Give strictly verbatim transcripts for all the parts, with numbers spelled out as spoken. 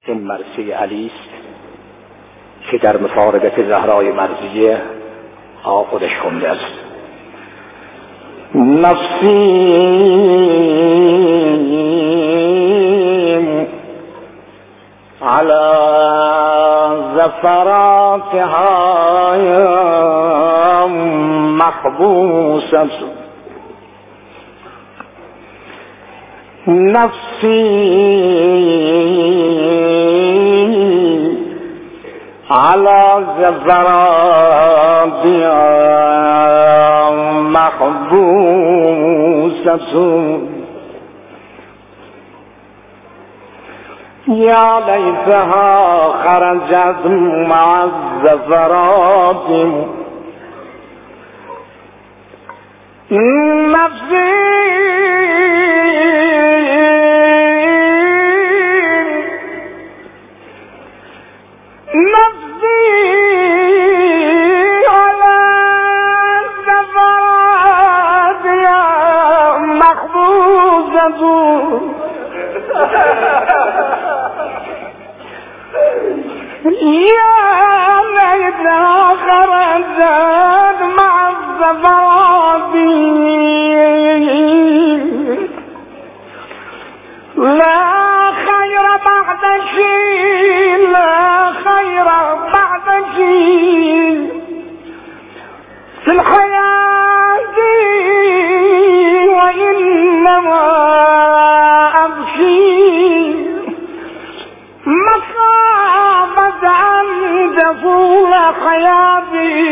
این مرثیه علی است که در مفارقت زهرای مرضیه آ خودش خونده است. نفسی على زفراتها محبوسة نفسی على زفراتها محبوسة يا ليتها خرجت مع الزفرات نفسي نفسي على الزفرات يا محبوسة يا ليتها خرجت مع الزفرات لا خير بعد شيء لا خير بعد شيء في الحياة وإنما أبكي مخافة أن تفول حياتي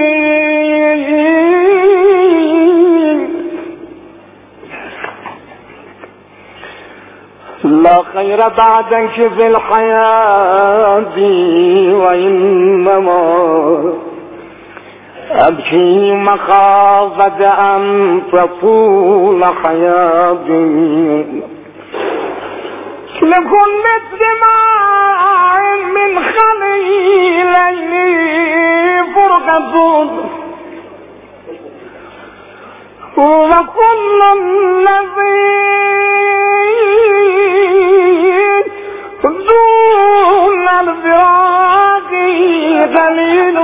لا خير بعدك في الحياة وإنما أبكي مخافة أن تطول حياتي لكن بدماء من خليلي فرقة وكل الذي دون الفراق دليل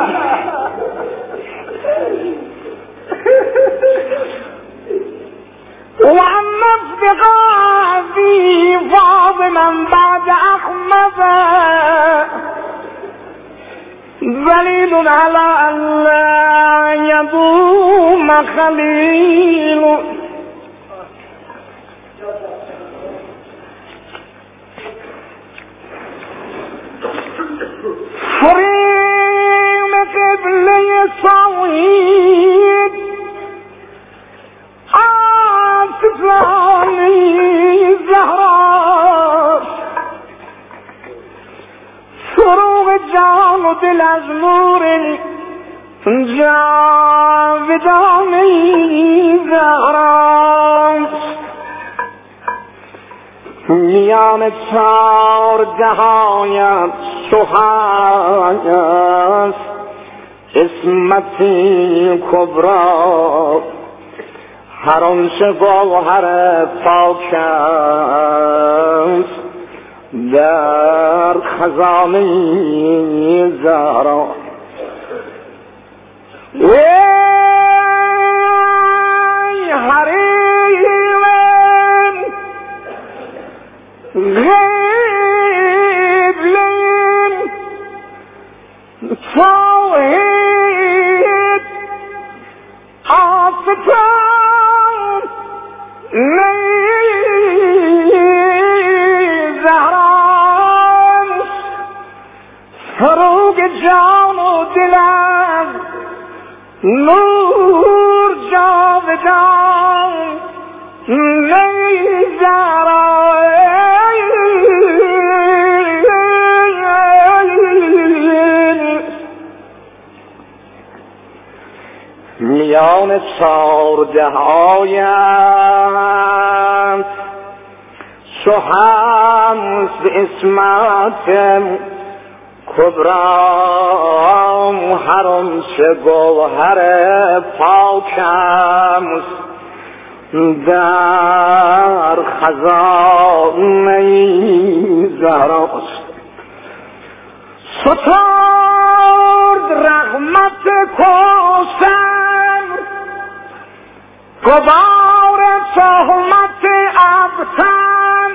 وعما افتقادي فاضلا بعد أحمد دليل على أن لا يدوم خليل حريم قبلي صويد عاطفاني زهراء فروغ جان دل از نور جاودانی زهراء میان چار جهایت سوهای است اسمتی کبرا هر آنچه گوهر پاک است در خزانه زهرا ای حریم غیبلین توحید آفتان زهران فروغ جان و دلم نور جاودان زهران میان چارده آیت سوهمز اسمت کبرام هر آنچه گوهر پاکم در خزانه زهراست. سترد رحمت کوثر غبار تهمت ابتر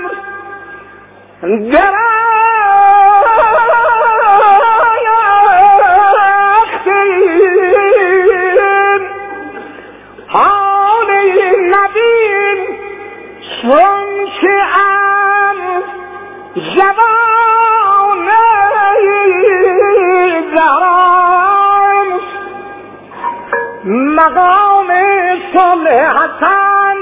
درختین حال نبین چون که ام جوانه زهراست. مقام صلح حسن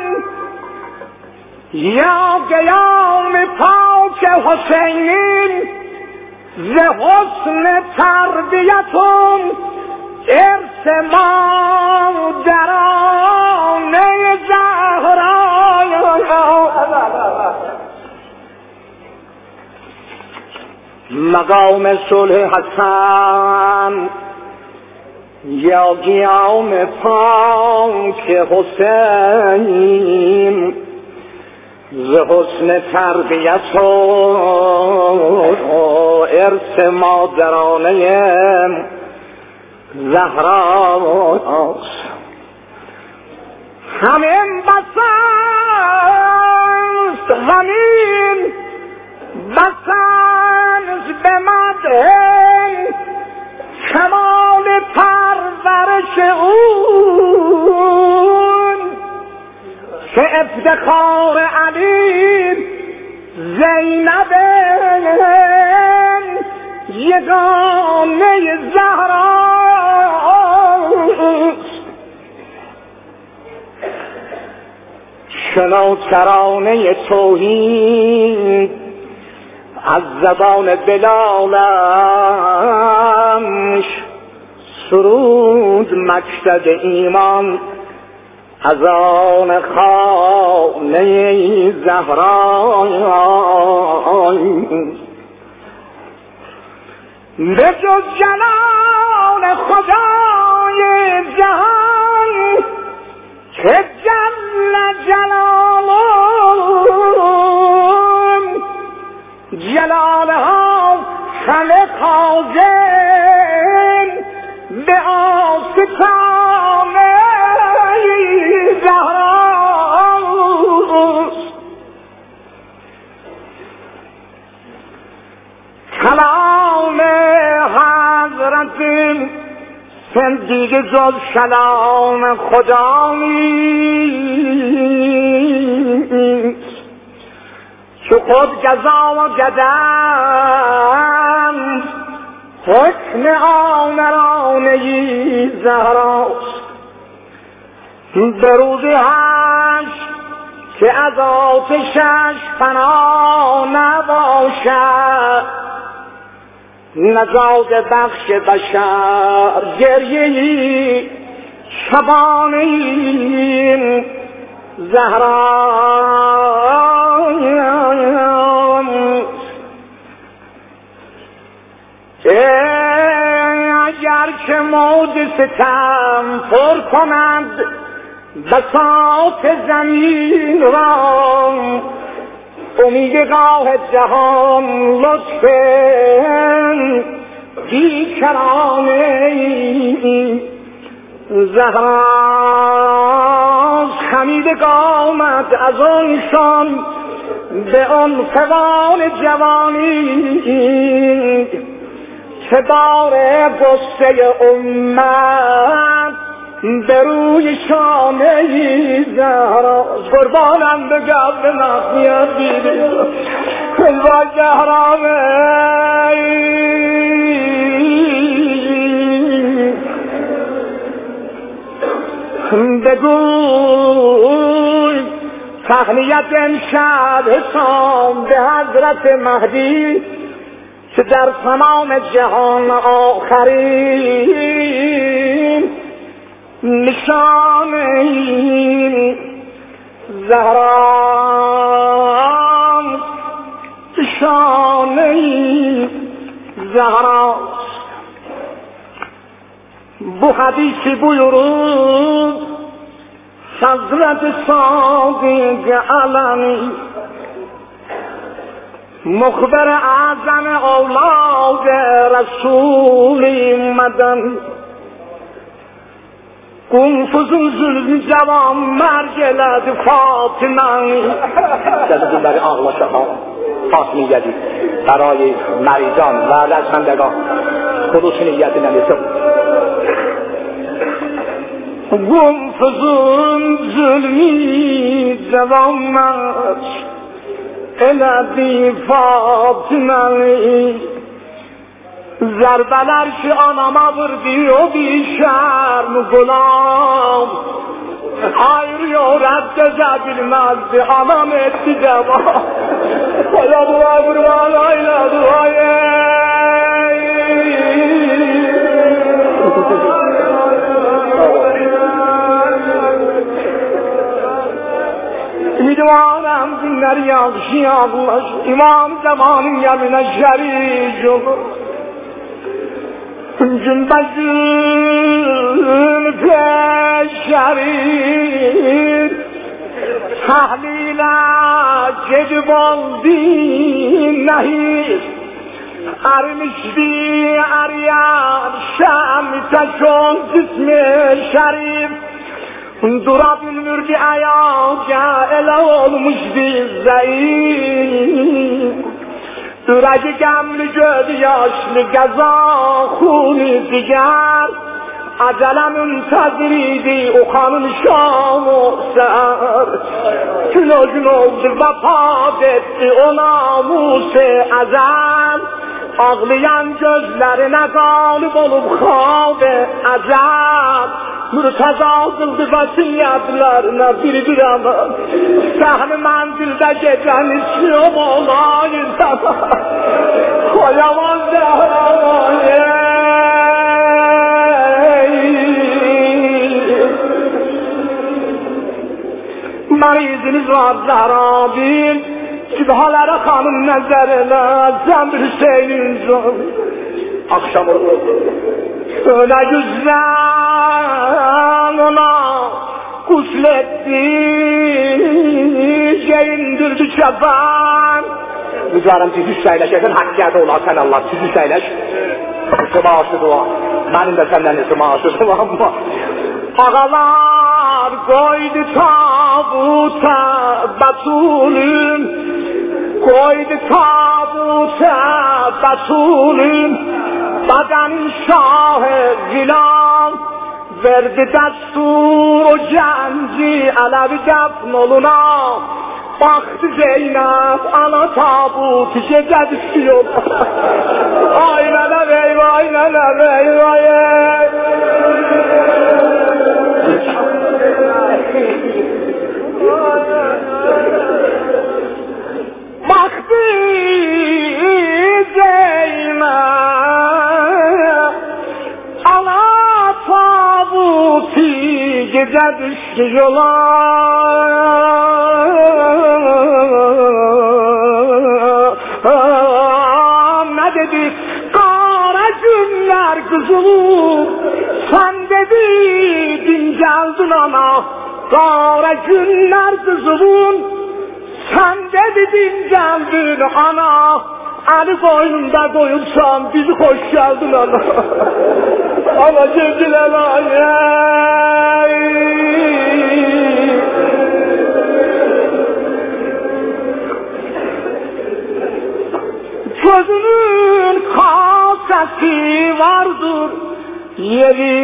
یا قیام پاک حسین ز حسن تربیتون ارث مادرانه زهرا. مقام صلح حسن یا قیام پاک حسین ز حسن تربیت و ارث مادرانه زهراست. همین بسست زمین بسست به مدح کمال پرورش اون که افتخار علی زینب یگانه زهراست. شنو ترانه توحید از زبان بلالش، سرود مقصد ایمان از آن خانه زهرا. به جز جلال خدای جهان که جل جلاله جلالها همه خازن به آستانه زهراست. کلام حضرت دیگه جز کلام خدا نیست که خود جزا و قدم حکم آمرانه زهراست. به روز حشر که از آتشش فنا نباشد، نجات بخش بشر گریه‌ای شبانه زهراست. اگر که موج ستم پر کند بساط زمین را، امید قاه جهان لطف بیکرانه زهراست. خمیده آمد از آن شان به آن فوان جوانی که بار غصه امت به روی شانه زهراست. قربانم به قبل مخیار دیده کن با زهرامه بگوی تهنیت امشب حسام به حضرت مهدی که در تمام جهان آخرین نشانه زهراست. نشانه زهراست. bu hadisi buyurur حضرت صادق علمی مخبر اعظم اولاد رسول مدن قنفذ ظلم جوان مرگلد فاطمه. جزدون برای آقلا شما فاطمی گردید برای مریضان و رزمندگان خلوص نیت نمیسه. قنفذ ظلمی جوان مرگلد فاطمه. ضربلر که آنما بردی و بی شرم غلام خیر یا رد جبیل مزد آنام اتجابا خدا دعا برمان آیلا دعای میدوانم دینر یاغشی آقلاش امام زمانی یمین شریج جنبزون پیشرید تحلیل جدبال دین نهید ارمشبی اریان شام تشون جسم شریف دراب المرد آیا جائل olmuş bir zayıf Duracı gemli göz yaşlı gaza huni diger Acele müntaziriydi o kanın şamı ser Gün o gün oldu vefat etti o namus-i ezel Ağlayan gözlerine galip olup khab-ı ecel Mürteza kıldı vasiyetlerine bir bir ama Sahne menzilde gecen istiyorum olayım sana Koyamaz Zehra Meriziniz var Zehra bil Sübhalara kanım nezerine Zemr Hüseyin'in zor Akşam olur Öyle güzel ona gusletti Geyindirdi çaban Mücarım siz üç eyleşesin hakkiyatı ola sen Allah siz üç eyleş Sıma aşı dua Benim de senden sıma aşı dua ama Ağalar koydu tabuta Batulün Koydu tabuta Batulün Baden şah-ı zilam verdi destur o cenci alevi defn oluna baktı Zeynep ana tabut gece düşüyor aynen eyvah aynen eyvah baktı Zeynep gece düştü yola ne dedi kara günler kızım sen dedi dinceldin ana kara günler kızım sen dedi dinceldin ana eli koynunda koyupsan bizi hoş geldin ana ana cevdiler ayy gözünün kasesi vardır yeri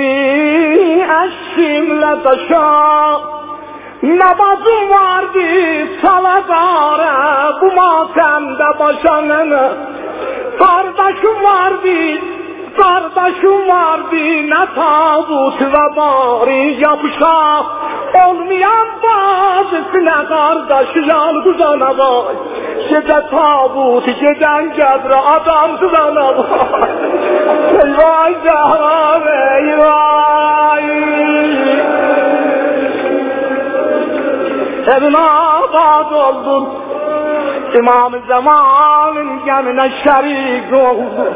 eşimle taşa namazım vardı salatara bu matemde başanını kardeşim vardı kardeşim vardı ne tabut ve bari yapışa olmayan bazısına kardeş yalgız ana vay gece tabut gecen cebre adamsız ana vay eyvah Zehra eyvah evin abad oldun İmam-ı Zaman'ın gemine şerik oldu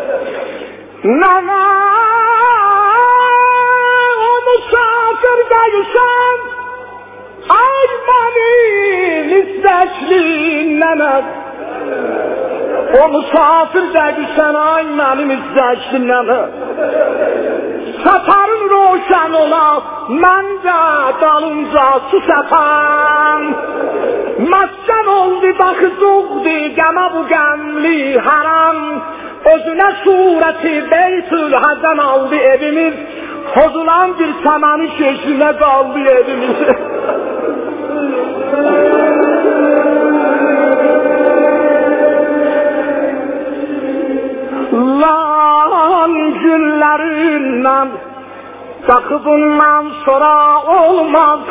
Nana o misafir değilsen ay benim istekli nenem. O misafir dedi sen ay benim istekli nenem. Satarın roşan ola, mən də dalınca su satan. Məskan oldu, baxı doğdu, qəmə bu qəmli haram. Özünə surəti Beytül Həzən aldı evimiz. Pozulan bir samanı şeşline qaldı evimiz. Lan günlərindən Bakı bundan sonra olmaz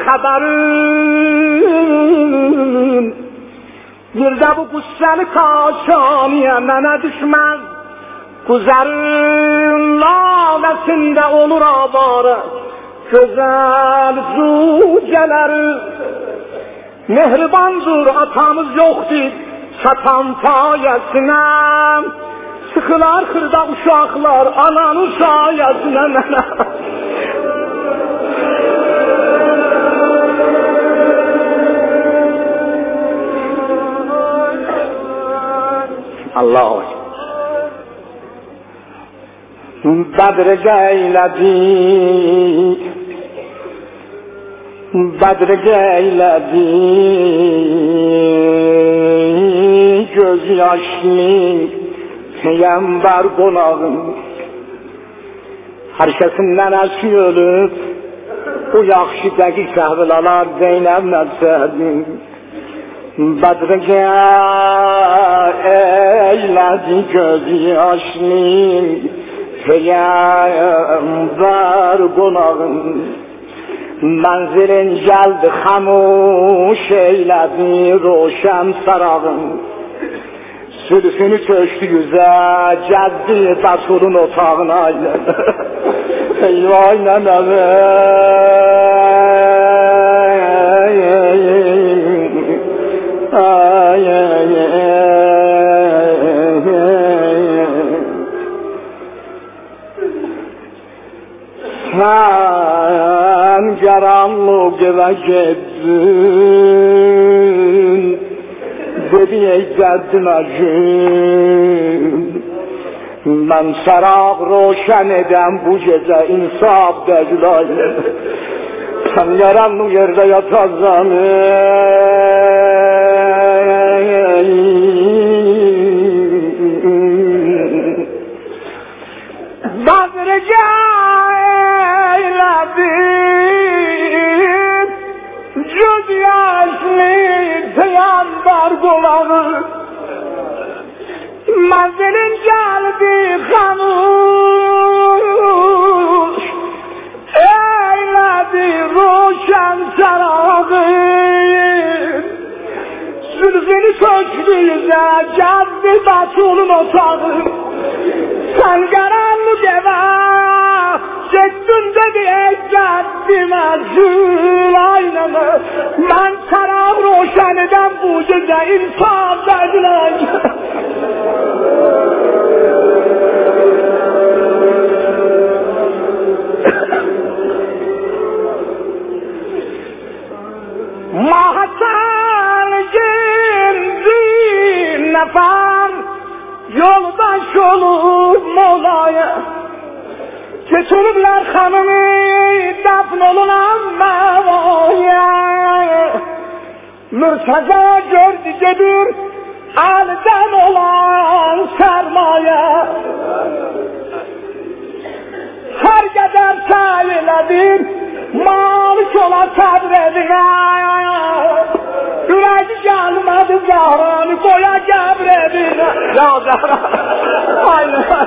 xəbərin. Bir də bu qüssəli kaşaniyə mənə düşməz. Güzərin laləsində olur avara gözəl zücələri. Mehribandır atamız yoxdur çatan payəsinə. Sıxılar xırda uşaqlar ananın sayəsinə mənə. Allah Badr geylədi Badr geylədi göz yaşlı Peygamber qonağım hər kəsindən əski ölüb bu yaxşı dəqiq səhvələr Zeynəb nəzədim Badr geylədi göz yaşlı Peygamber qonağım Mənzilin gəldi xamuş eylədi roşan sarağım Sülfünü çöştü yüzə gəldi Rasulun otağına Eyvay nənəmə Ay ay Sen karanlık eve gittin Dedi ey derdim acım Ben saraq roşan eden bu gece insaf deglayım Sen karanlık yerde yatazan Badr'gâ Cüz yaşlı Peygamber qolağı Mənzilin gəldi xamuş Eylədi roşan sarağı Zülfünü söktü yüzə gəldi Rasulun otağı Sen karanlık eve Çektin dedi eczettim azül aynamı Ben saraq roşan eden bu gece insaf dediler Mahatan cimzin nefar Yoldaş olup molaya Götürüblər xanımı dəfn olunan məvaya Mürtəza gördü gedir əldən olan sərmaya Hər qədər səy elədir malik ola səbr edir Ürəyi gəlmədi Zahranı qoya qəbr edir Ya Zahra Aynen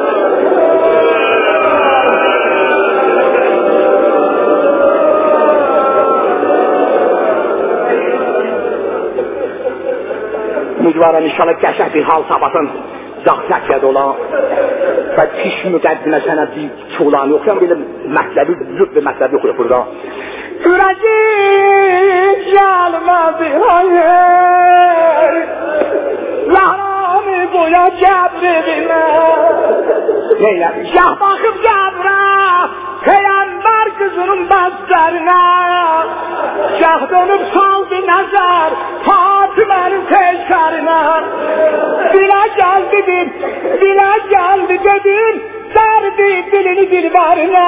Müdvarım inşallah qəşəng bir hal sabasın Zahzəklə dolan Və piş müqəddimə sənə bir çoğulanı yoxuyam Belə mətləbi, züb bir mətləbi yoxuyam burada Ürəci gəlmədi hayır Zahranı boya qəbridinə Neylə? Şah baxıb qəbrə Peyğəmbər qızının bəstərinə جهدانم saldı nazar Fatime'nin peşlerine Dile gel dedim Dile geldi dedim Derdi dilini dilberine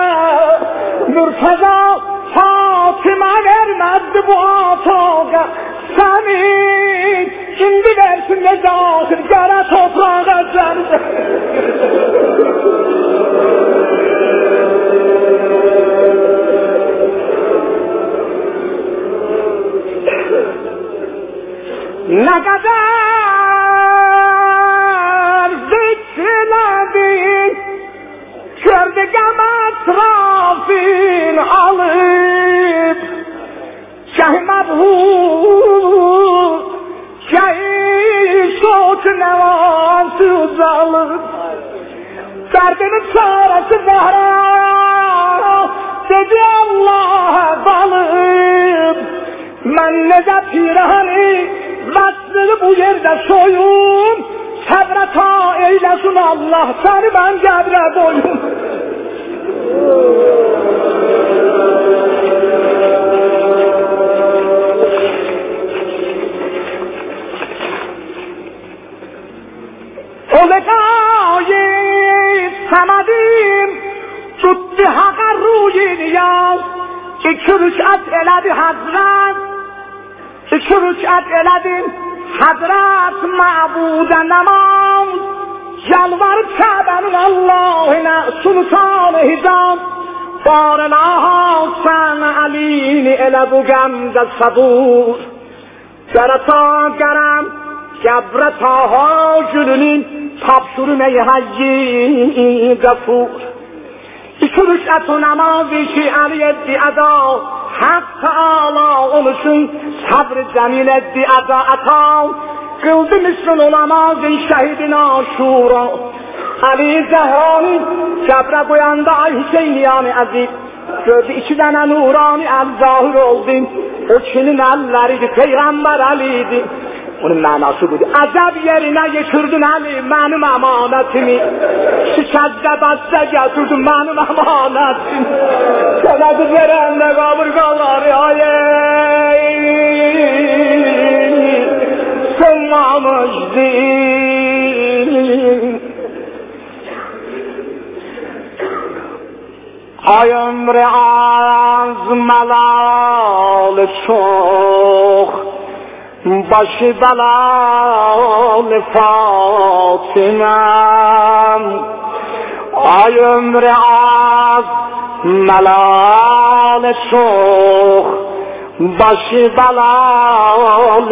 Mürteza Fatime vermezdi bu atağa Senin şimdi versin ne dahil Gene toprağa sen Ne kadar zikredin Gördüğüm etrafın alıp Şah-ı mebhur Şah-ı şot nevası uzalıp Derdinin çaresi Zahra Dedi Allah'a balıp Ben ne de pirani Vaslını bu yerde soyun Sebre ta eylesin Allah Seni ben cebre boyun O lekayı semedim Tuttu haka ruyin yaz İki rükat eledi hazret İki rükat eledim Hazret ma'buda namaz Yalvarıp Kabe'nin Allah'ına Sultan-ı Hicaz Barına sen alini ele bu gemde sabur Gerata gerem Gebre taha gülünün Tapşurmeyi hayyi gafur İki rükat-ı namaz İki Ali etti ada Hak Teala oluşun sabr-ı cemil etti ada ata Kıldı müslüm olamaz ey şehidin aşura Ali Zehrani Cebre koyanda ay Hüseyniyan aziz Gördü iki tane nurani el zahir oldu O kinin elleriydi Peygamber Ali'ydi Onun manası budur Acab yerine getirdin Ali benim emanetimi Şikazde bastı getirdin benim emanetimi Sanadı verende kaburgaları ayey Sınmamıştı Ay ömrü az melal çok Başı belal Fatimem Ay ömrü az melal çok Başı belal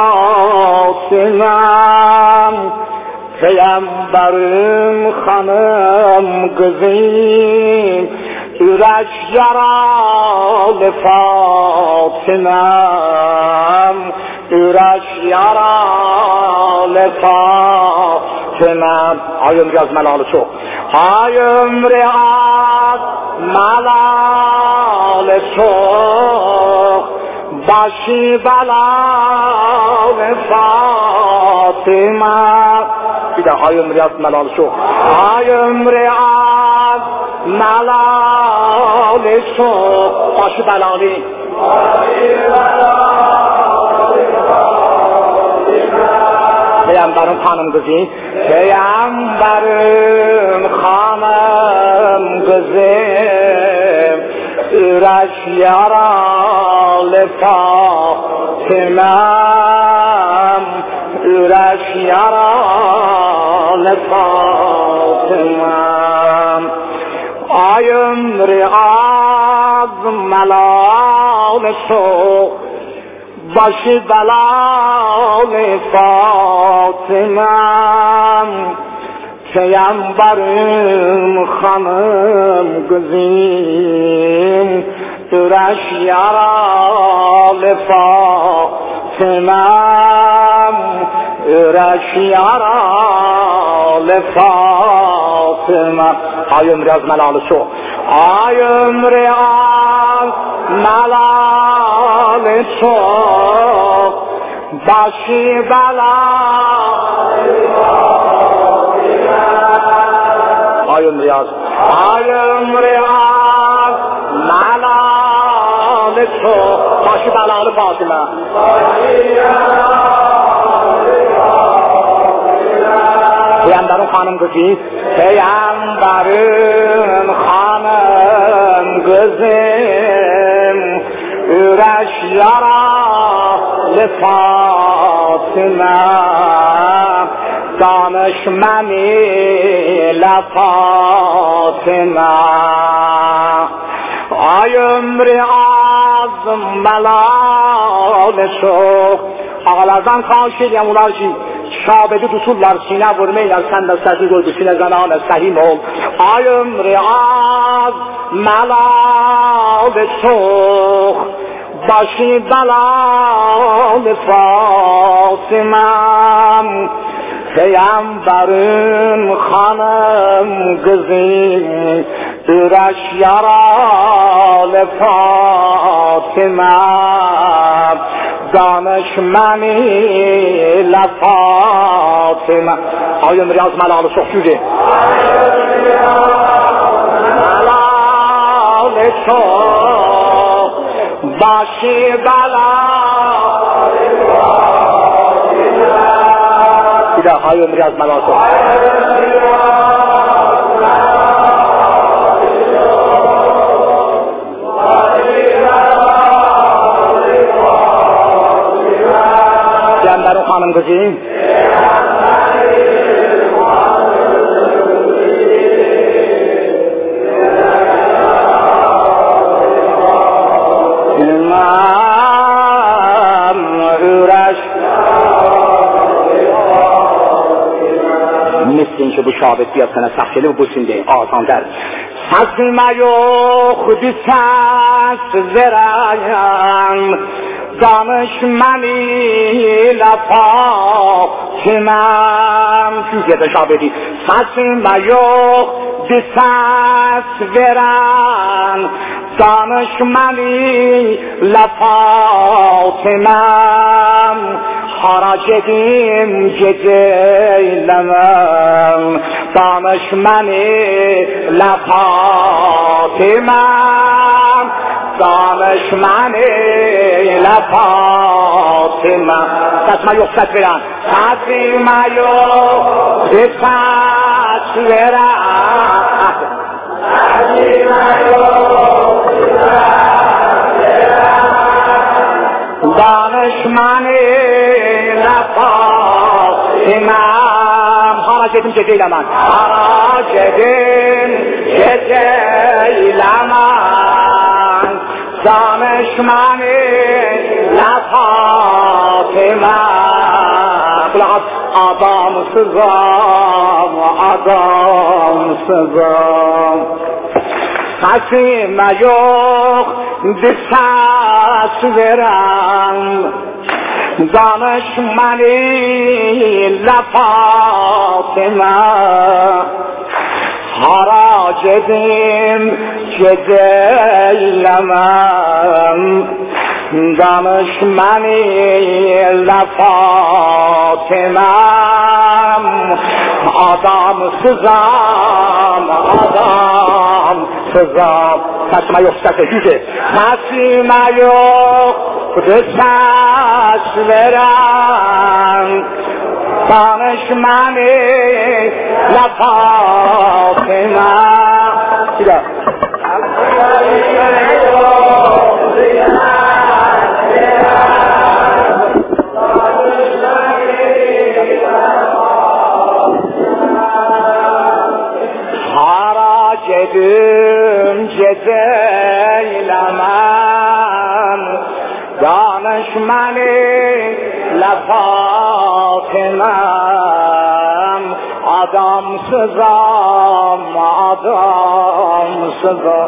Fatimem Peygamberim hanım kızım Yürek yaralı Fatimem Yürek yaralı Fatimem Ay ömrü az melalı çok Ay ömrü az melalı çok Başı belalı Fatimem Bir de ay ömrü az melalı çok Ay ömrü az melalı çok Başı belalı Peygamberim hanım kızı Peygamberim hanım kızım Yürek yaralı Fatimem Yürek yaralı Fatimem Ay ömrü az melalı çok Başı belalı Fatimem Peygamberim hanım kızım Yürek yaralı Fatimem Yürek yaralı Fatimem Ay ömrü az melalı çok Ay ömrü az melalı çok Başı belalı Ay ömrü az Ay ömrü az melalı تو باشی بلال فاطمه پیامبرون خانم گفت پیامبرون خانم گزیم ürəş yaralı Fatıma danış məni ilə Fatıma ay ömrü azım məlalı çox ağalardan xahiş edirəm onlar ki şabedi tuturlar sinə vurmaylar sən də səsi qoydu sinə zənanə səhim ol ay ömrü az məlalı çox başı belalı Fatımam Peygamberin hanım kızı Üreş yaralı Fatımam Danış məni ilə Fatıma ay ömrü az məlalı çox gücü məlalı çox başı bəlalı bir daha ay ömrü az məlalı çox Peygamberin hanım kızı İmam Üreş Miskin ki bu şahit bir sana sahkeli bu sindi ağzan der Sazma yok ses veren danış məni ilə Fatimam Türkiye'de şahidi sazma yok ses veren danış məni ilə Fatimam hara gedim gece eylemem danış məni ilə Fatimam danış məni ilə Fatıma Sazma yox səs verən Sazma yox səs verən Sazma yox səs verən danış məni ilə Fatıma hara gedim gecə eləmən hara gedim gecə eləmən danış məni ilə Fatıma Kulağat adamsızam, adamsızam Sazma yox ses verən danış məni ilə Fatıma hara gedim gecə eylemem danış məni ilə Fatımam adamsızam adamsızam Sazma yox səs gücü Sazma yox ses verən danış məni ilə Fatıma bir daha hara gedim gecə eylemem danış məni ilə Fatımam adamsızam adamsızam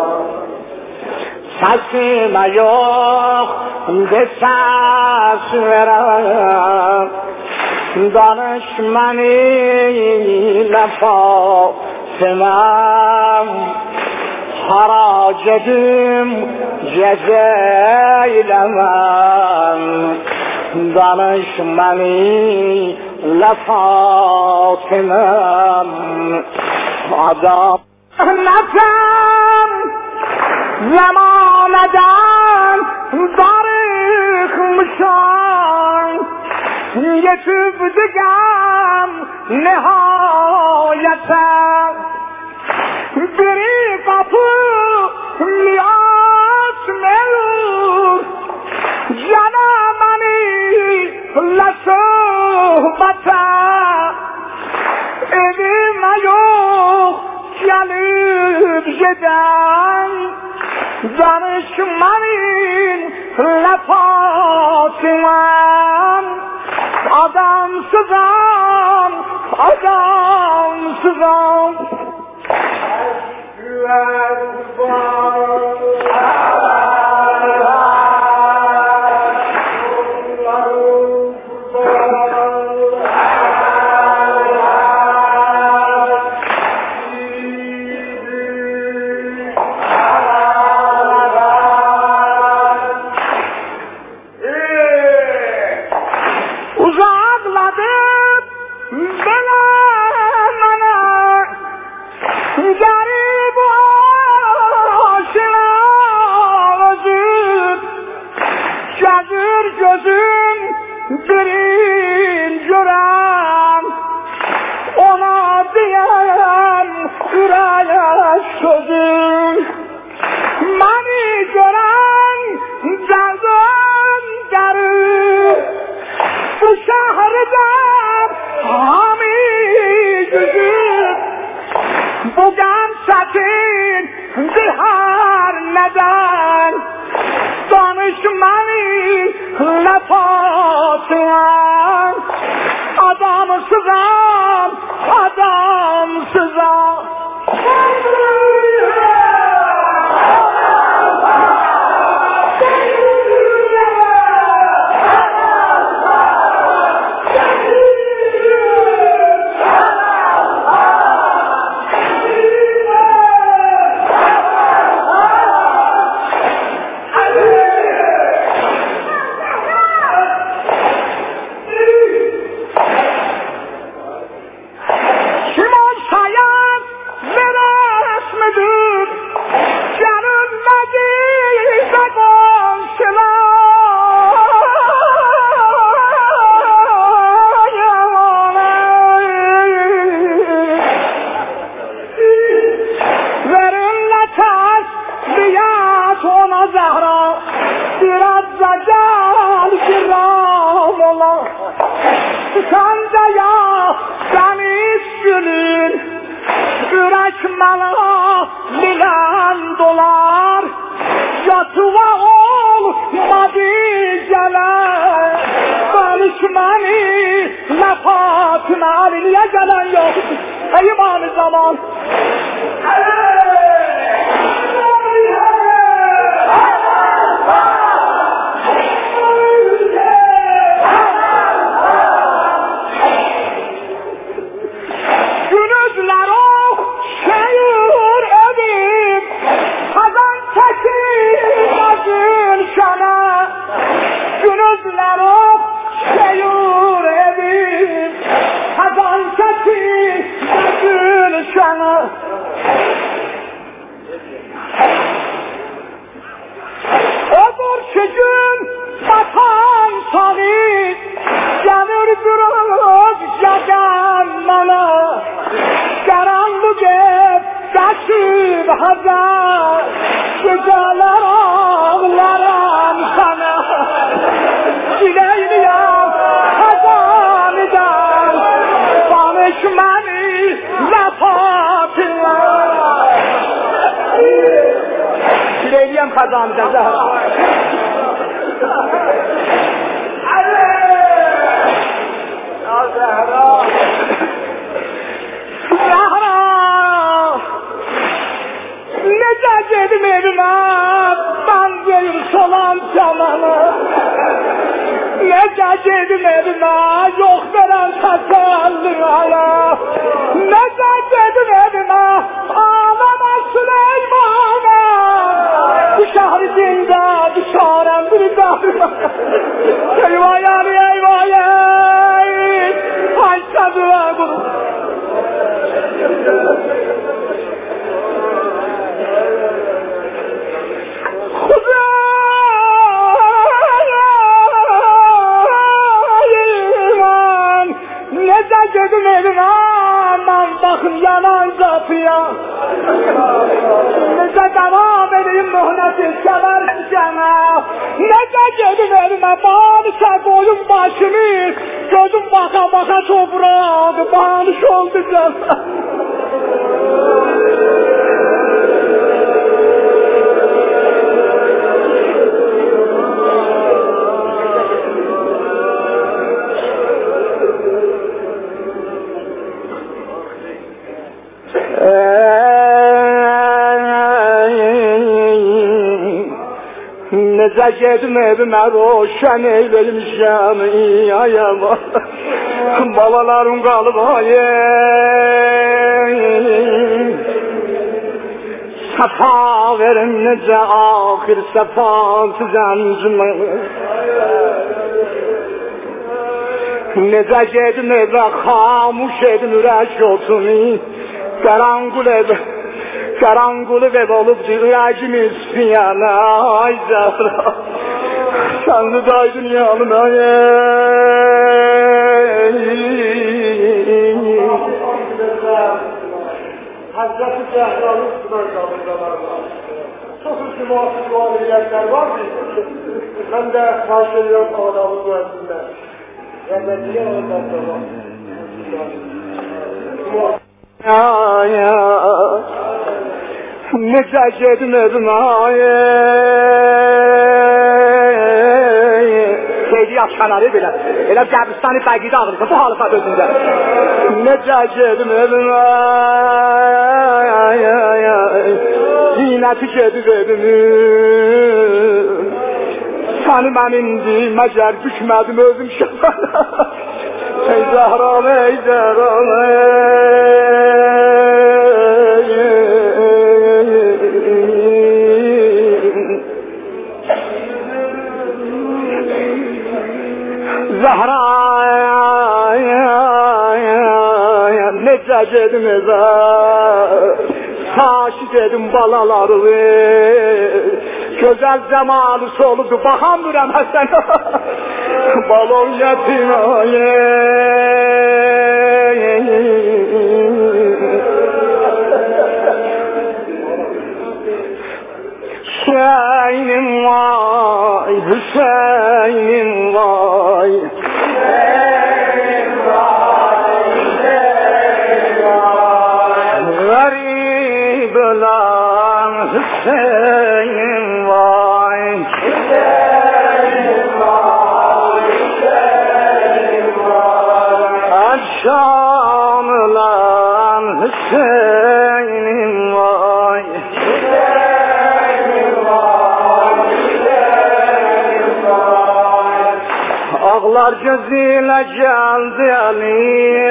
Sazma yox ses verən danış məni ilə Fatımam hara gedim gecə eylemem danış məni ilə Fatımam adam Nəfəm zamanədən دارخمشان یه چوب دگم نهایتم بری قطو میاد ملو جنامنی لصحبتم ایدی میو جلیب جدن دانشمنین لطاتم آدم سزم آدم سزم بودم سکین زهر ندن دانشمنی لطاتم آدم سزم آدم سزم زمان خزان در زهر زهرا زهرا نجد میرم بنده سلام تمام نجد میرم yok veren teselli ala necd میرم ağlama Süleyman'a bu şehri zinde dışarım bir dağıma eyvah yani eyvah ey haşkadı ve bunu Kuzum bakın yanan kapıya. Nece devam edeyim mühnetin sever sana. Nece gediverme bağırsa koyun başını. Gözüm baka baka toprağı bağırış oldu sana. Nece gedmedime roşen eylemişəm ayama. Balalarım qalıb ayy. Safa verin nece ahir sefası zəncimə. Nece gedmedime xamuş edin ürək otunu. Qarangul ev, qarangul ev olub ürəkim istəyənə, ay Zəhra, sən də daydın yanım, ay. Həzrəti Zəhranın üstünə qabırdalarına, çox üstü muhafız valiyətlər var mı? Mən də xahiş ediyorum ağlamı müəzzində. Rəhmətliyə ağlamda var. Ya ya nece gedmedim ay. Seydi Akşanarı bile elə qəbristanı bəqidə ağırsa bu halifat özündə. Nece gedmedim ay ay ay. Zinəti gediverdim. Səni mən indi məcər düşmədim özüm şəfələ. Ey Zəhram, ey Zəhram, Zəhra, necə gedim evə, saşit edim balaları, gözəl zəmanı soludu, baxamıram Həsən. Balon yetim ay. Hüseyin'im vay, Hüseyin'im vay. Hüseyin'im vay, Hüseyin'im vay. Garip olan Hüseyin'im vay. Hüseyin'im vay, Hüseyin'im vay. Akşam olan Hüseyin'im vay. Ağlar gözüyle geldi Ali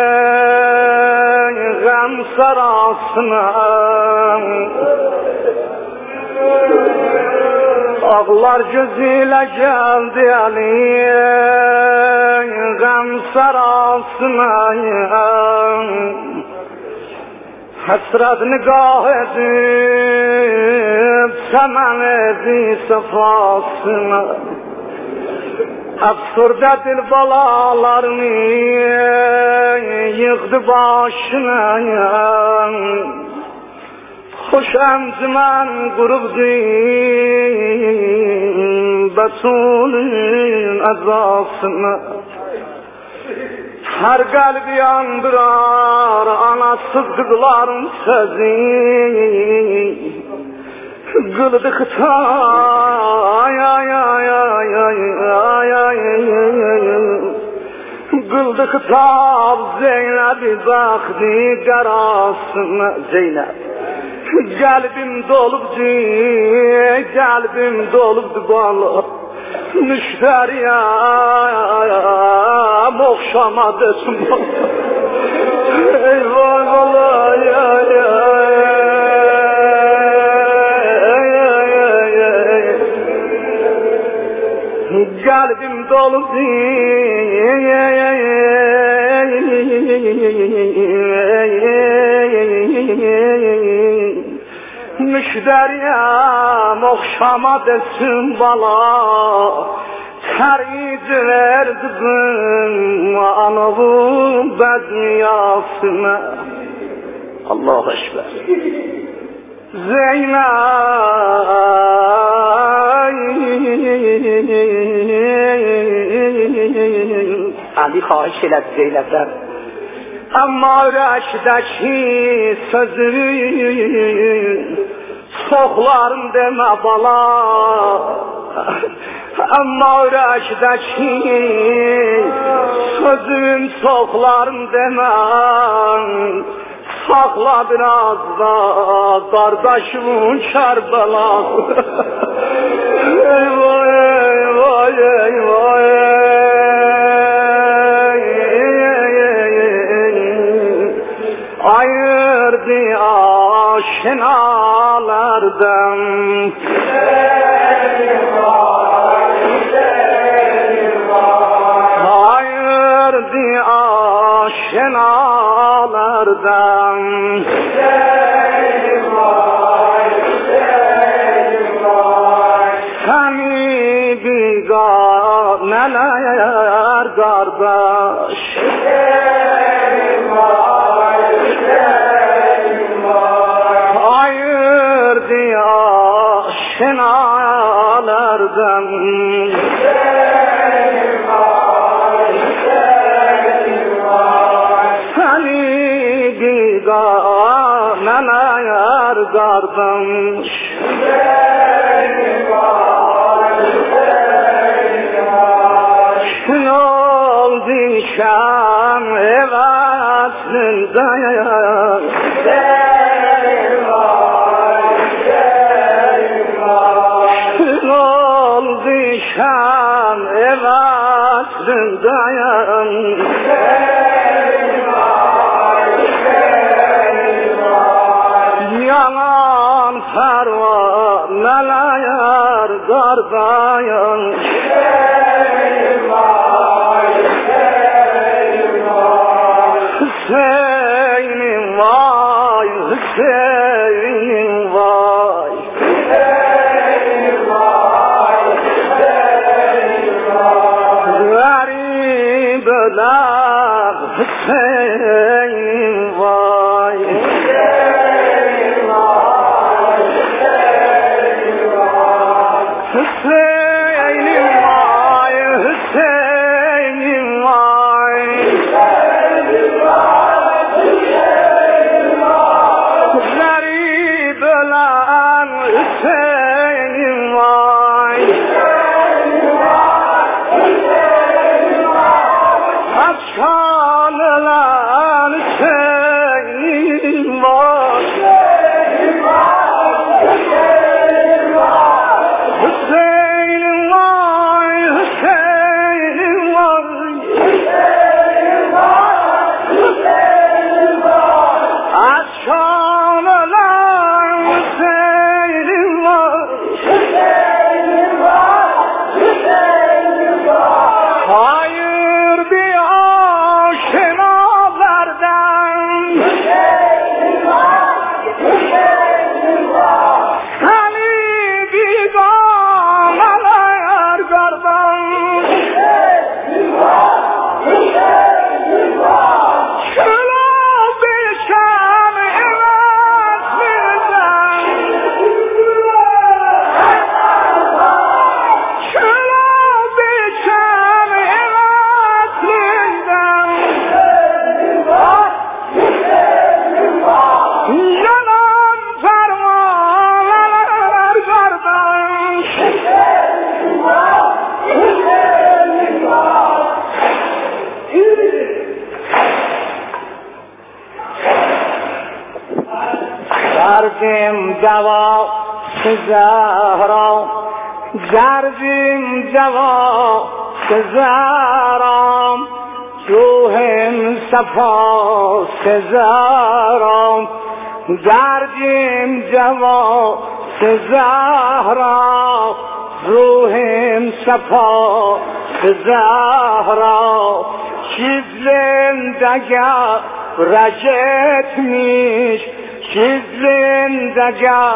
gam sarasına. Ağlar gözüyle geldi Ali gam sarasına. Hasret nigah edip semen edi sefasına. Afsurda dil balalarını yıktı başına. Hoş emzimen kurubdu Betul'ün azasına. Her kalbi yandırar anası kızların sözü. Kıldık ta ay ay ay ay ay ay kıldık ta Zeynep'i baktı karasına. Zeynep kalbim dolupdu, kalbim dolupdu bana. Müşteriye okşamadırsın bana. Eyvallah ya ya. Kalbim dolu müşteriyem okşama desin bala. Teriydiler kızım anavun bedniyasına. الله اکبر. زینب علی خواهش کرد زینب در اما rəşdəki sözün soxlarım demə bala, amma rəşdəki sözün soxlarım demə, saxla biraz da qardaşımın Kərbəla. Eyvay eyvay eyvay ayırdı aşinalardan, ayırdı aşinalardan, seni biganeler kardeş. Ayırdı aşinalardan, seni biganeler kardeş. Gün oldu şam evasında, gün oldu şam evasında, yalan pervaneler kardeş. Hüseyin'im vay, Hüseyin'im vay, Hüseyin'im vay, Hüseyin'im vay, garip ölen Hüseyin'im vay, Hüseyin'im vay, Hüseyin'im vay, Hüseyin'im vay, Hüseyin'im vay. Garip ölen Hüseyin'im vay, açkan ölen Hüseyin'im vay, Hüseyin'im vay, Hüseyin'im vay, açkan ölen Hüseyin'im vay, hayır bir aşinalardan, seni biganeler kardeş. Kül oldu şam evasından, kül oldu şam evasından, yanan pervaneler kardeş. Derdim deva Zehra, derdim deva Zehra, ruhum safa Zehra, derdim deva Zehra, ruhum safa Zehra, çizlimde gevrecetmiş, çizlimde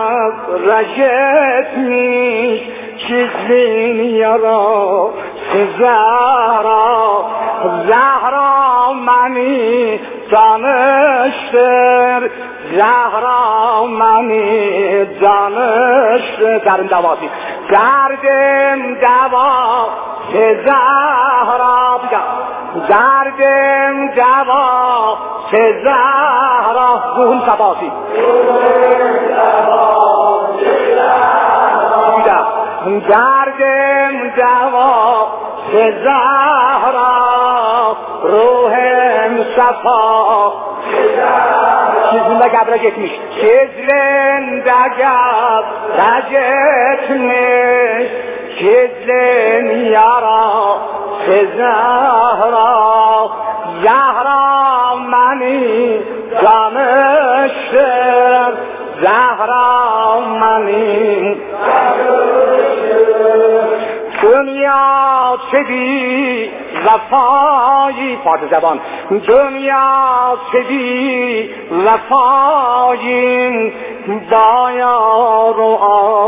gevrecetmiş, çizlim yara Zehra, Zehra beni danıştır Zahra mani danıştır. Derdim davası derdim davası Zahra derdim davası Zahra ruhun sabası derdim davası Zahra ruhem safa Çizimde qəbrə getmiş Çizimdə qəbrə getmiş Çizim yara Zahra Zahra məni danıştır Zahra məni Dünya çedi vefایی فارسی زبان دنیا چدی وفایی با یار و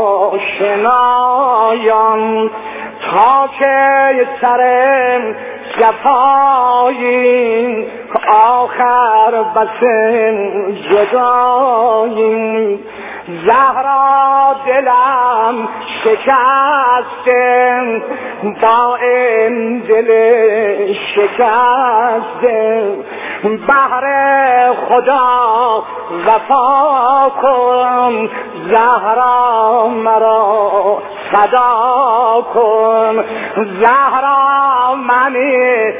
آشنایان تا که سرم جفایی آخر بسن جدایی زهرا دلم شکستم با این دل شکستم بهر خدا وفا کن زهرا مرا صدا کن زهرا منی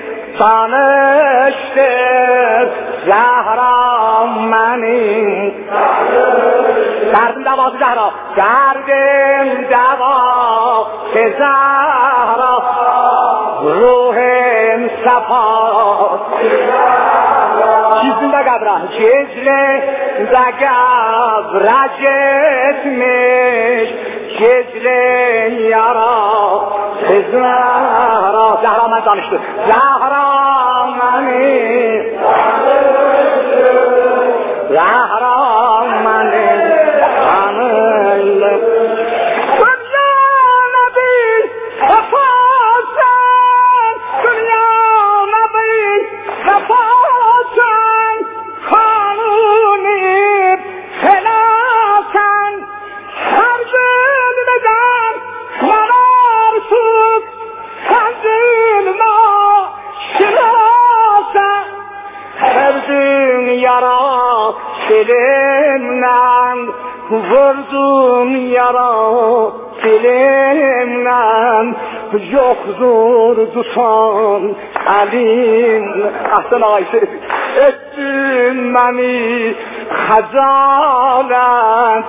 دانشتر زهرا منی دردم دوا زهرا دردم دوا که زهرا روحم صفا چیزم دا گبره چیزله دا گبره جسمش چیزله یارا زهرا زهرا من دانشتر زهرا منی زهرا منی yara dilimden vurdun yara dilimden yoktur tutan elin ahsen ayşe ettin beni hazalet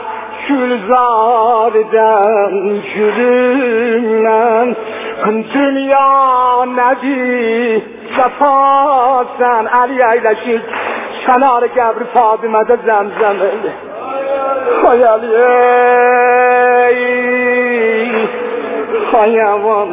gülzarden gülümden dünya nedir Safa sen Ali eyleşik Şenar gebri Fadime'de zemzem eyle Hay Ali ey Hay aman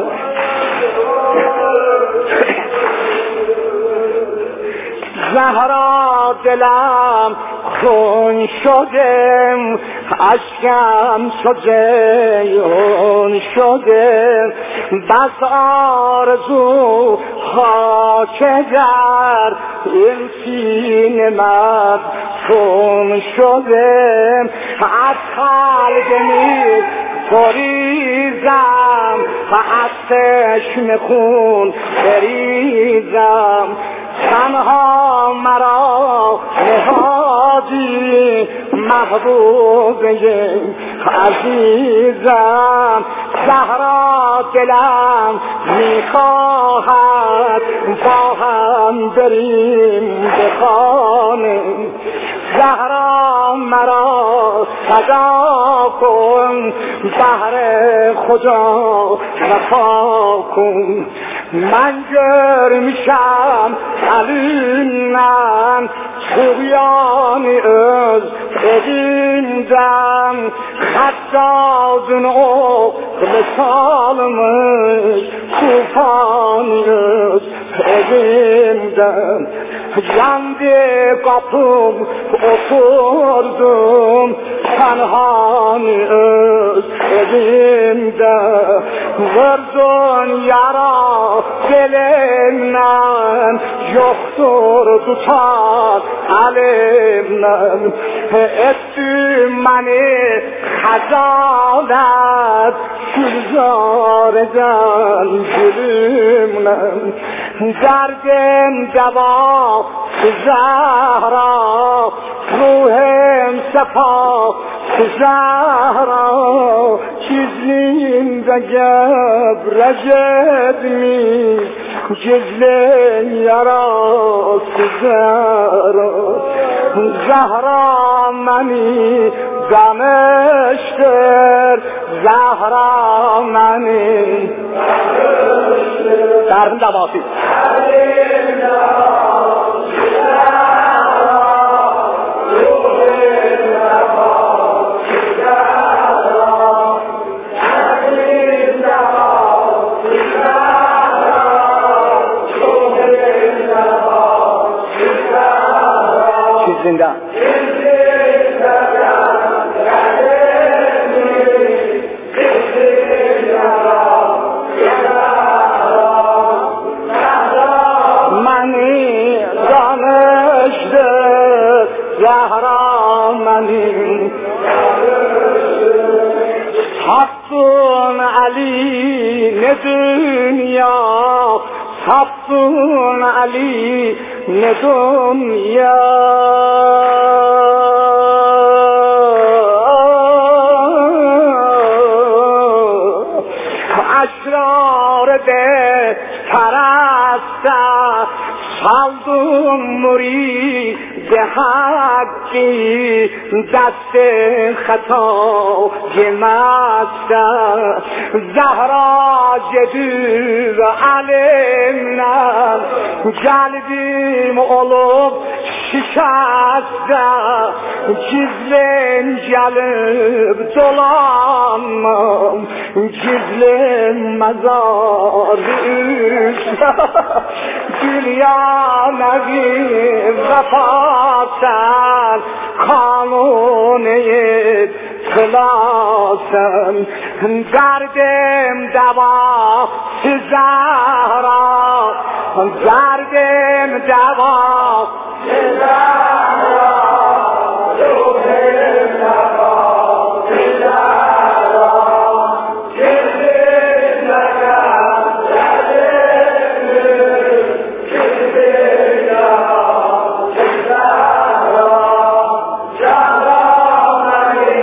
Zahra دلم خون شدم اشکم شده یون شده بس آرزو خاک در این سینه مدفون شده از خلق می گریزم و از چشم خون بریزم تنها مرا نهادی محبوبه عزیزم زهرا دلم میخواهد با هم بریم به خانه زهرا مرا صدا کن بهر خدا وفا کن من گر میشم علینم سویانی از edindim hattadın o salmış tufanız edindim yandı kapım oturdum tenhani öz edindim vurdun yara dilimden yoktur tutan alimden ettim beni hazanet gülzar eden gülümle derdim deva Zahra ruhem sefa Zahra çizliğinde gebrecedmiş Cizlen yarası Zahra Zahra beni danıştır Zahra beni derdim davası derdim davası Zinda. Mani danıştır Zahra mani Sattın Ali ne dünya Sattın Ali ne dünya Aşrar de tarasta saldım murid hakkı dست خطا gemasta Zahra cedür alemden geldim olup şikasta Gizlen gelip dolanmam Gizlen mezarı üstüne Dünya nevi vefasen kanuniyet kılasın Derdim deva Zahra Derdim deva Zahra Ruhim deva Zahra Gizlim zekat Gizlim Gizlim Zahra Zahra beni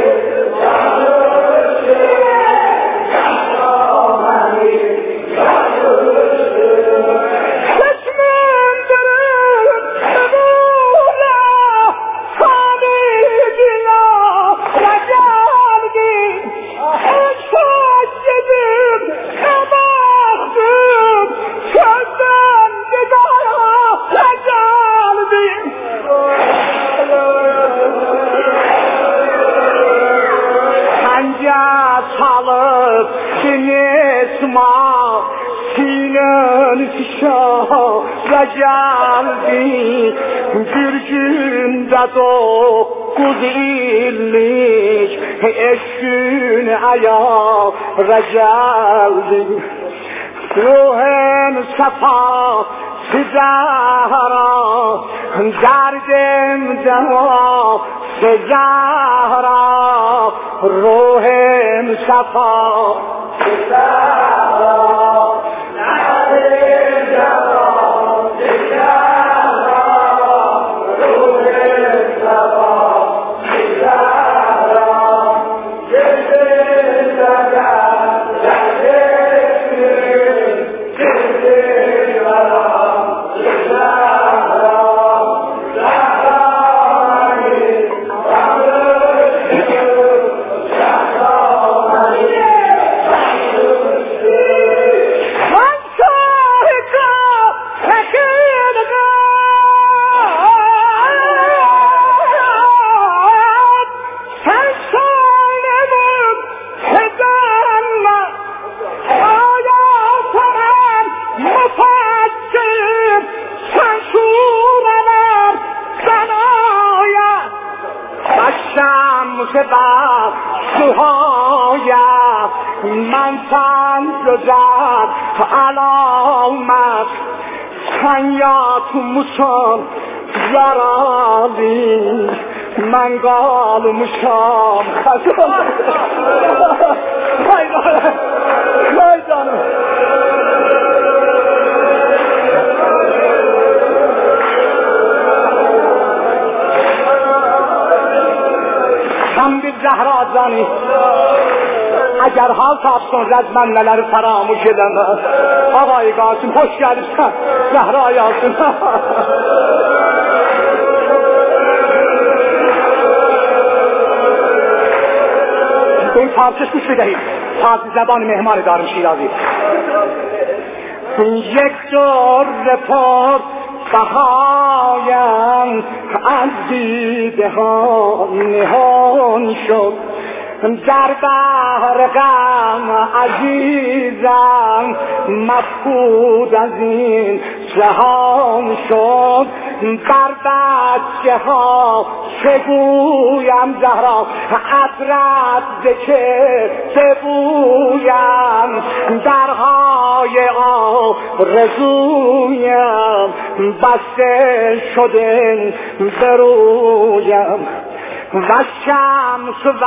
çalıp sinesma sinen şahra geldi bir günde dokuz illik eşkün ayara geldi ruhen sefa Zahra derdim deva Zahra ruhem sefa Zahra derdim deva Zahra ruhem sefa Zahra gizlim zekat gizlim gizlim سهایا من تن زد علامت sen yatmışsan yaralı, ben kalmışam kazan. Hay canım, hay canım. Sen bir Zehra canı, eğer hal tapsın rezmenneleri feramuş edeme. Ağay Kasım hoş gelirsen Zehra yazsın. این تابچش گوش بدهید تازی زبان مهمان دارم شیرازی یک دور رپورت بهایم از دیده ها نهان شد در بحر غم عزیزم مفقود از این جهان شد بر بچه ها چگویم زهرا عطرت که ببویم درهای آرزویم بسته شده برویم و شمس و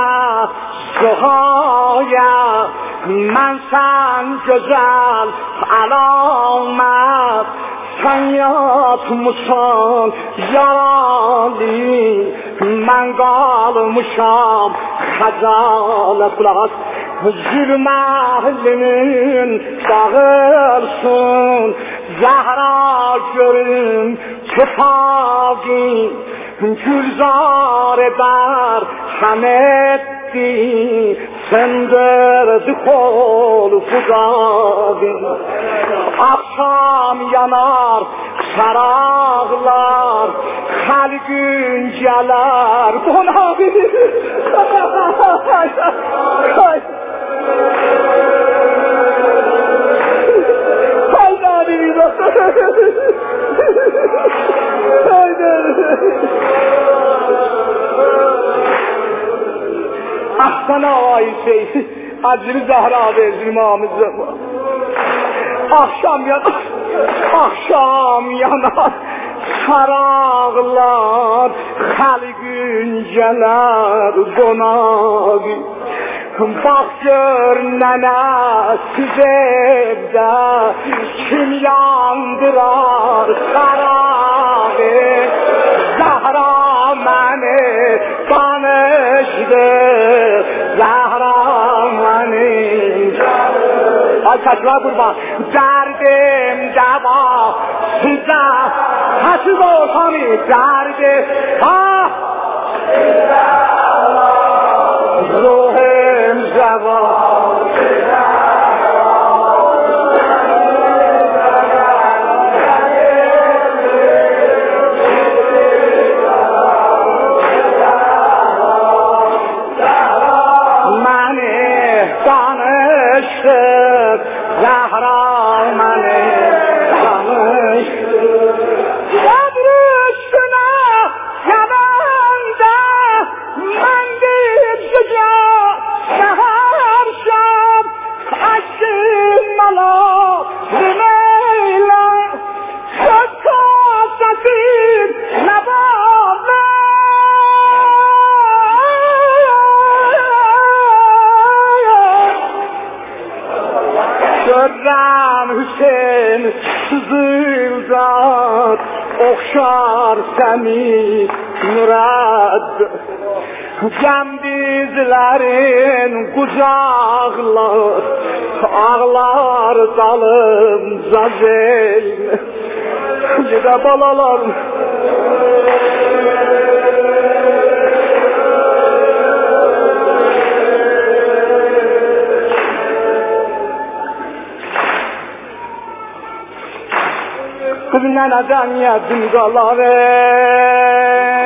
زهایم من سنج جل علامت سیات مسان یارالی من qalmışam xəcalet qulaq zülm əhlinin dağılsın Zəhra görüm tefaqi gülzar eder həmetti sendirdi kol fudavi akşam yanar sarağlar halgün gələr qonağı Ahsan ağayı şeysi acını Zahra verdim amızıma akşam yanar akşam yanar sarağlar halgün gələr qonağı bak gör nənə siz evdə kim yandırar sarağı Zahra məni danışdı Zahra məni ay kaçlar qurban dərdim dəva sizə həsiz olsami dərdim ha ruhum dəva Zahra məni danışdı Qəbr üstünə yananda mən bir sıca səhər şam aşkım mala dinəylə söz kasətim nəbavlə Görrəm Hüseyin sızıldat oxşar səni mürad Cəm dizlərin qucaqlar ağlar dalım zazel Gedə balalarım Kız nənədən yedim qalar